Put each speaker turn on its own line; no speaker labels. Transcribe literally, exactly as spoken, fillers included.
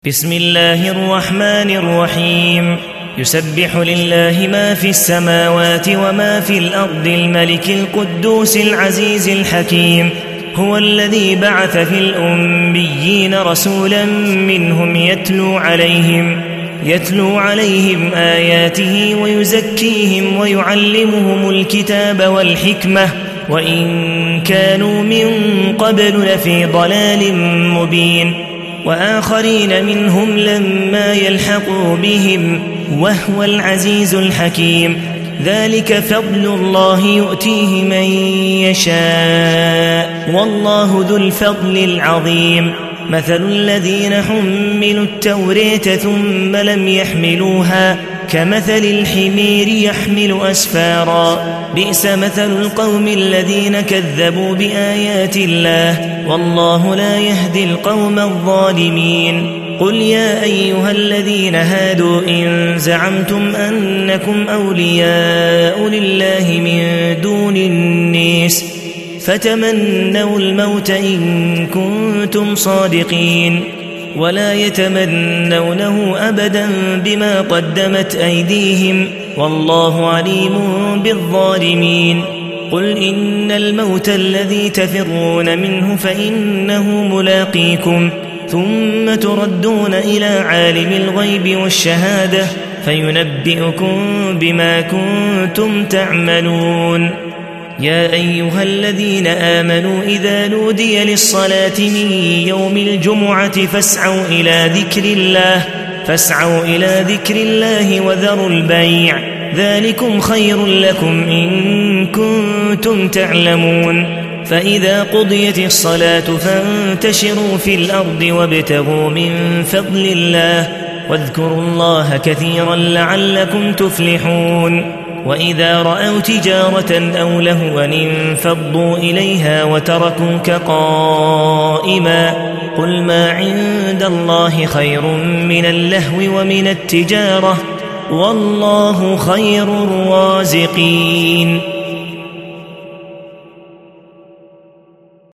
بسم الله الرحمن الرحيم. يسبح لله ما في السماوات وما في الأرض الملك القدوس العزيز الحكيم. هو الذي بعث في الأميين رسولا منهم يتلو عليهم يتلو عليهم آياته ويزكيهم ويعلمهم الكتاب والحكمة وإن كانوا من قبل لفي ضلال مبين، وآخرين منهم لما يلحقوا بهم وهو العزيز الحكيم. ذلك فضل الله يؤتيه من يشاء والله ذو الفضل العظيم. مثل الذين حملوا التوراة ثم لم يحملوها كمثل الحمير يحمل أسفارا، بئس مثل القوم الذين كذبوا بآيات الله والله لا يهدي القوم الظالمين. قل يا أيها الذين هادوا إن زعمتم أنكم أولياء لله من دون الناس فتمنوا الموت إن كنتم صادقين ولا يتمنونه أبدا بما قدمت أيديهم والله عليم بالظالمين. قل إن الموت الذي تفرون منه فإنه ملاقيكم ثم تردون إلى عالم الغيب والشهادة فينبئكم بما كنتم تعملون. يا أيها الذين آمنوا إذا نودي للصلاة من يوم الجمعة فاسعوا إلى ذكر الله فاسعوا إلى ذكر الله وذروا البيع ذلكم خير لكم إن كنتم تعلمون. فإذا قضيت الصلاة فانتشروا في الأرض وابتغوا من فضل الله واذكروا الله كثيرا لعلكم تفلحون. وإذا رأوا تجارة أو لهوا انفضوا إليها وتركوك قائما قل ما عند الله خير من اللهو ومن التجارة والله خير الرازقين.